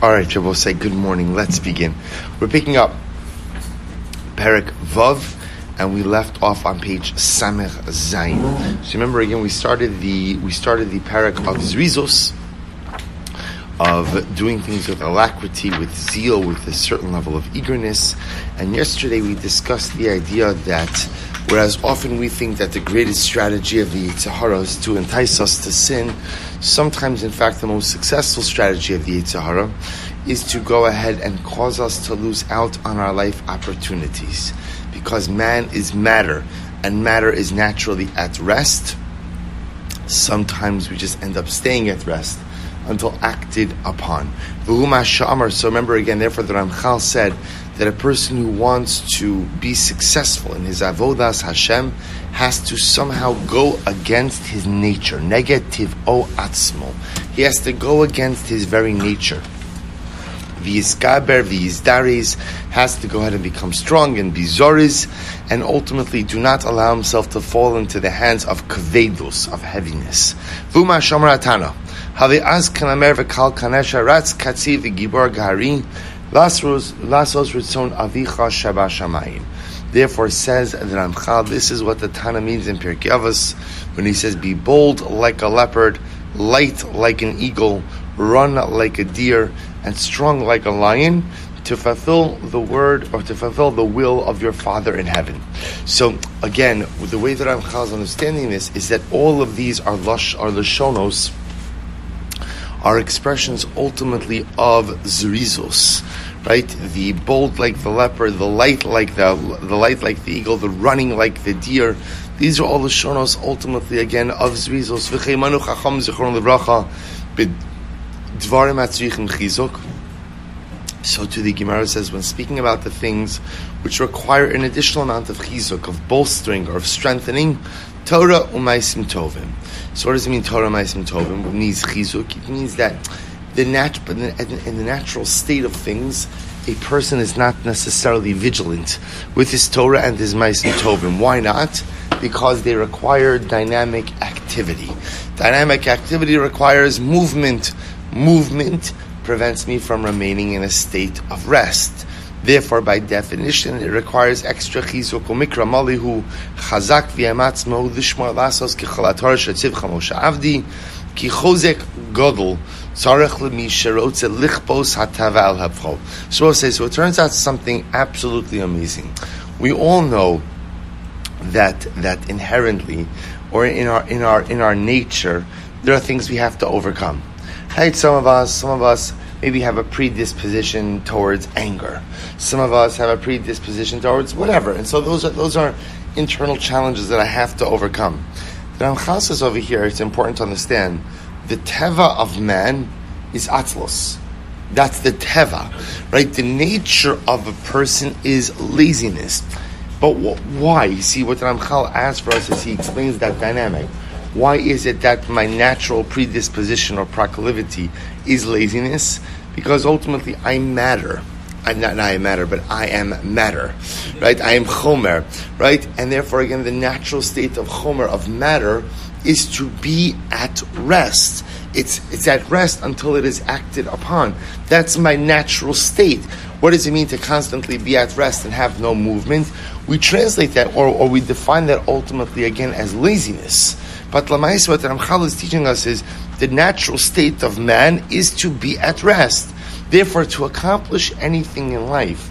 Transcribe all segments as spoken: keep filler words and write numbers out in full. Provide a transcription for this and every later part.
All right, Shabbos, say good morning. Let's begin. We're picking up Perek Vav, and we left off on page Samech Zayin. So remember again, we started the we started the Perek of Zrizos, of doing things with alacrity, with zeal, with a certain level of eagerness. And yesterday we discussed the idea that whereas often we think that the greatest strategy of the Yetzer Hara is to entice us to sin, sometimes in fact the most successful strategy of the Yetzer Hara is to go ahead and cause us to lose out on our life opportunities. Because man is matter, and matter is naturally at rest, sometimes we just end up staying at rest until acted upon. So remember again, therefore the Ramchal said that a person who wants to be successful in his avodas Hashem has to somehow go against his nature. Negative o atzmo. He has to go against his very nature. V'yiskaber, v'yizdaris, has to go ahead and become strong and be zoris, and ultimately do not allow himself to fall into the hands of kvedus, of heaviness. V'uma shomer atano. Havi az kanamer v'kal kanesha ratz katzi v'gibor gari lasos ritzon avicha shaba shamayim. Therefore says the Ramchal, this is what the Tana means in Pirkei Avos when he says, be bold like a leopard, light like an eagle, run like a deer, and strong like a lion, to fulfill the word or to fulfill the will of your Father in heaven. So again, the way that Ramchal is understanding this is that all of these are lush, are lashonos, are expressions ultimately of Zrizos, right? The bold like the leopard, the light like the the light like the eagle, the running like the deer. These are all the shonos ultimately again of Zrizos. V'cheimanu chacham zichron levracha b'dvarim atzrichim chizuk. So to the Gemara says, when speaking about the things which require an additional amount of chizuk, of bolstering or of strengthening, Torah u'maisim tovim. So what does it mean, Torah u'maisim tovim? It means chizuk. It means that the nat- in the natural state of things, a person is not necessarily vigilant with his Torah and his maisim tovim. Why not? Because they require dynamic activity. Dynamic activity requires movement. Movement prevents me from remaining in a state of rest. Therefore, by definition, it requires extra chizuk umikra malihu chazak v'yamatzmo lishmor lasos kichalator shetzivcha moshe avdi ki chozek godol tzarech lemi sherotze lichbos hatava al havcho. So it says, so it turns out something absolutely amazing. We all know that that inherently, or in our in our in our nature, there are things we have to overcome. Right? Some of us, some of us maybe have a predisposition towards anger. Some of us have a predisposition towards whatever. And so those are those are internal challenges that I have to overcome. The Ramchal says over here, it's important to understand, the teva of man is atzlos. That's the teva, right? The nature of a person is laziness. But wh- why? You see, what the Ramchal asks for us is he explains that dynamic. Why is it that my natural predisposition or proclivity is laziness? Because ultimately I matter. I'm not, not I matter, but I am matter. Right? I am chomer. Right? And therefore, again, the natural state of chomer, of matter, is to be at rest. It's it's at rest until it is acted upon. That's my natural state. What does it mean to constantly be at rest and have no movement? We translate that, or, or we define that ultimately, again, as laziness. But Lamais, what Ramchal is teaching us is the natural state of man is to be at rest. Therefore, to accomplish anything in life,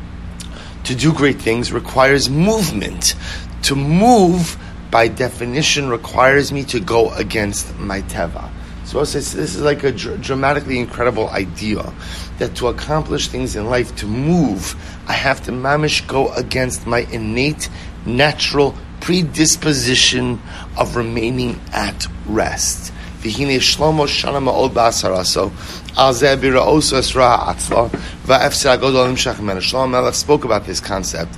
to do great things, requires movement. To move, by definition, requires me to go against my teva. So this is like a dr- dramatically incredible idea, that to accomplish things in life, to move, I have to mamish go against my innate, natural predisposition of remaining at rest. V'hine Shlomo shana ma'od ba'asaraso al zeh bira'oso esra ha'atzla va'efser ha'godol nimshach mimenu. Shlomo Melech spoke about this concept,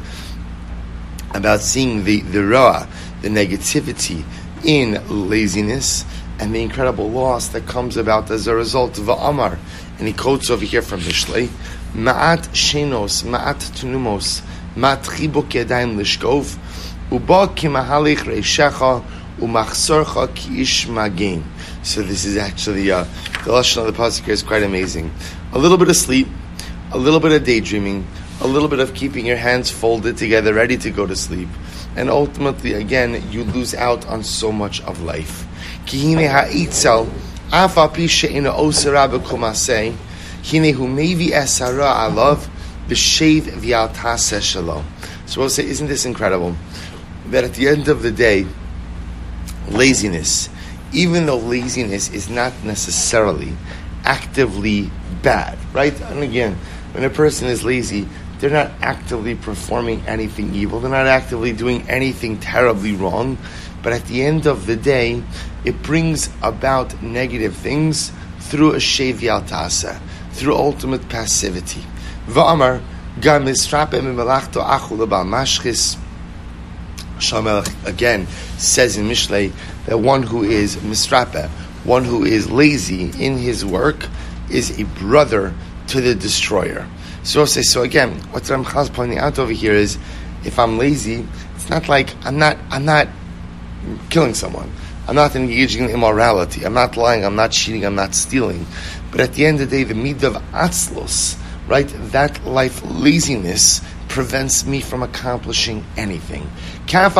about seeing the, the ra, the negativity in laziness, and the incredible loss that comes about as a result of Amar. And he quotes over here from Mishlei, Ma'at shenos, ma'at tunumos, ma'at chibuk yadayim lishkov, uba kimahalich reishecha, Umachsorcha ki ish magain. So this is actually, uh, the lashon of the pasuk here is quite amazing. A little bit of sleep, a little bit of daydreaming, a little bit of keeping your hands folded together, ready to go to sleep. And ultimately, again, you lose out on so much of life. Kihine ha'itzel, afa pi she'ina osera b'kumasei, hine hu mevi esara alav, b'shev v'al taseh shalom. So we'll say, isn't this incredible? That at the end of the day, laziness, even though laziness is not necessarily actively bad, right? And again, when a person is lazy, they're not actively performing anything evil. They're not actively doing anything terribly wrong. But at the end of the day, it brings about negative things through a shev yal taseh, through ultimate passivity. V'amar gam misrape mimelachto achu lebal mashchis. Shamelech again says in Mishlei that one who is misrape, one who is lazy in his work, is a brother to the destroyer. So say so again. What Ramchal is pointing out over here is, if I'm lazy, it's not like I'm not I'm not killing someone. I'm not engaging in immorality. I'm not lying. I'm not cheating. I'm not stealing. But at the end of the day, the midah of atzlos, right? That life laziness prevents me from accomplishing anything. If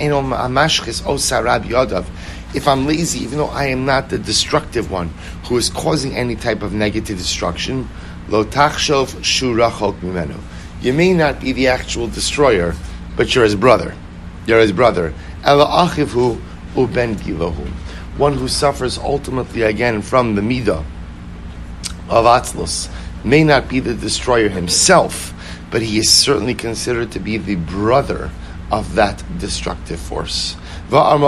I'm lazy, even though I am not the destructive one who is causing any type of negative destruction, lo tachshov shu rachok mimenu. You may not be the actual destroyer, but you're his brother. You're his brother. Ela achivhu uben gilahu. One who suffers ultimately again from the midah of atzlos may not be the destroyer himself, but he is certainly considered to be the brother of that destructive force. Then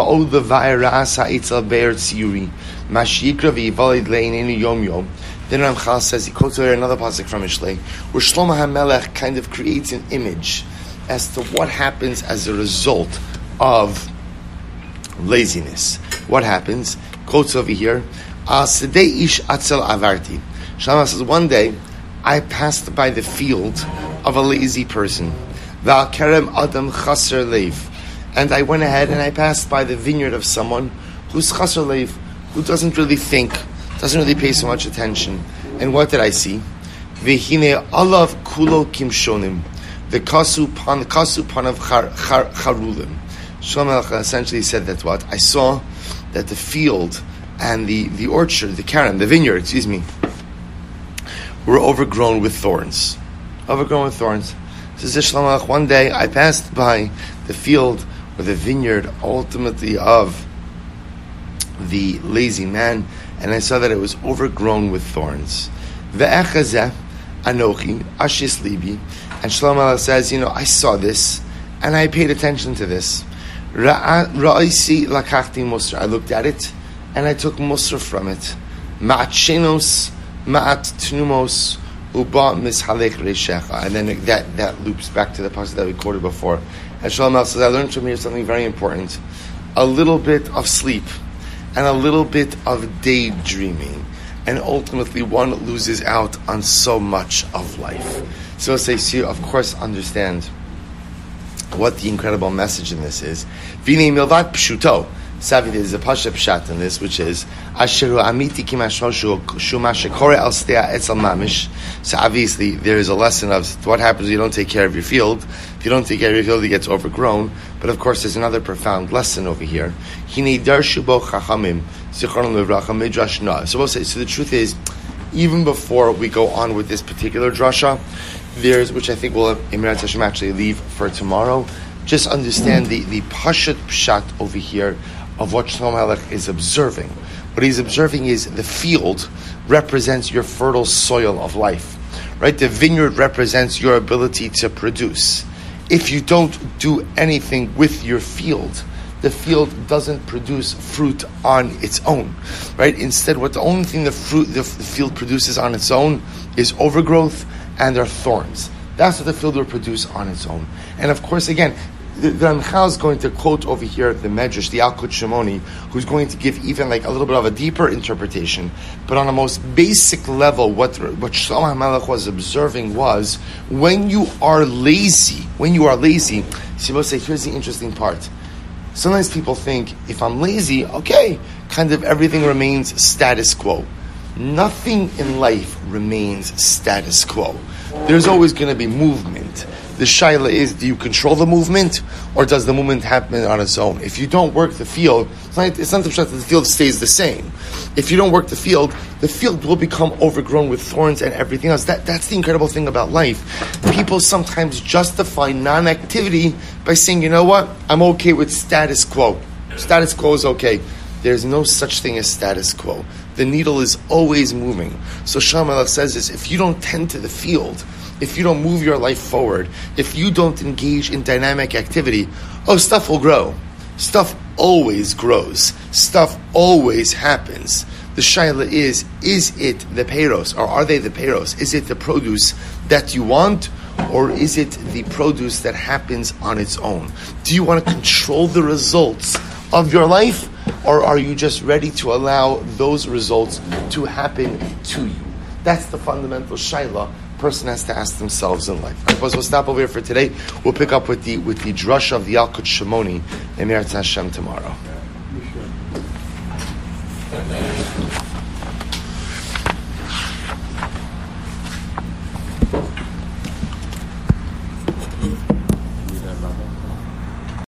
Ramchal says, he quotes here another pasuk from Mishlei, where Shlomo HaMelech kind of creates an image as to what happens as a result of laziness. What happens? Quotes over here, Al Sedei ish atzel avarti. Shlomo says, one day, I passed by the field of a lazy person. Val kerem adam chaser leiv. And I went ahead and I passed by the vineyard of someone who's chaser leiv, who doesn't really think, doesn't really pay so much attention. And what did I see? V'hine alav kulo kimshonim. The kasu pan kasu pan of charulim. Shlomo essentially said that what? I saw that the field and the, the orchard, the kerem, the vineyard, excuse me, were overgrown with thorns. Overgrown with thorns. Says Shlomo, one day I passed by the field or the vineyard ultimately of the lazy man, and I saw that it was overgrown with thorns. Ve'echazeh anochi ashis libi. And Shlomo says, you know, I saw this and I paid attention to this. Ra'isi lakachti musar. I looked at it and I took musar from it. Ma'at shenos, ma'at tnumos, uba mishalech reishecha. And then that, that loops back to the passage that we quoted before. And Shlomo says, I learned from here something very important. A little bit of sleep and a little bit of daydreaming, and ultimately one loses out on so much of life. So say, so you of course understand what the incredible message in this is. V'nei milvat pshuto. Savi, there is a pasha pshat in this, which is Asheru amiti kimashmo shu mashekore al stea etzel mamish. So obviously there is a lesson of what happens if you don't take care of your field. If you don't take care of your field, it gets overgrown. But of course, there's another profound lesson over here. Hinei darshu bo chachamim zichron levracha midrash na. So we'll say. So the truth is, even before we go on with this particular drasha, there's, which I think we'll Emirat Hashem actually leave for tomorrow. Just understand the the pashat pshat over here of what Shlomo HaMelech is observing. What he's observing is the field represents your fertile soil of life, right? The vineyard represents your ability to produce. If you don't do anything with your field, the field doesn't produce fruit on its own, right? Instead, what the only thing the fruit the, the field produces on its own is overgrowth, and there are thorns. That's what the field will produce on its own. And of course, again, the, the Ramchal is going to quote over here the Medrash, the Yalkut Shimoni, who's going to give even like a little bit of a deeper interpretation. But on a most basic level, what what Shlomo HaMelech was observing was, when you are lazy, when you are lazy, so we'll say, here's the interesting part. Sometimes people think, if I'm lazy, okay, kind of everything remains status quo. Nothing in life remains status quo. There's always going to be movement. The shaila is, do you control the movement, or does the movement happen on its own? If you don't work the field, it's not, it's not the fact that the field stays the same. If you don't work the field, the field will become overgrown with thorns and everything else. That, that's the incredible thing about life. People sometimes justify non-activity by saying, you know what, I'm okay with status quo. Status quo is okay. There's no such thing as status quo. The needle is always moving. So Shlomo Melech says this, if you don't tend to the field, if you don't move your life forward, if you don't engage in dynamic activity, oh, stuff will grow. Stuff always grows. Stuff always happens. The shaila is, is it the peiros, or are they the peiros? Is it the produce that you want, or is it the produce that happens on its own? Do you want to control the results of your life, or are you just ready to allow those results to happen to you? That's the fundamental shaila person has to ask themselves in life. I suppose we'll stop over here for today. We'll pick up with the with the drasha of the Yalkut Shimoni and Meretz Hashem tomorrow.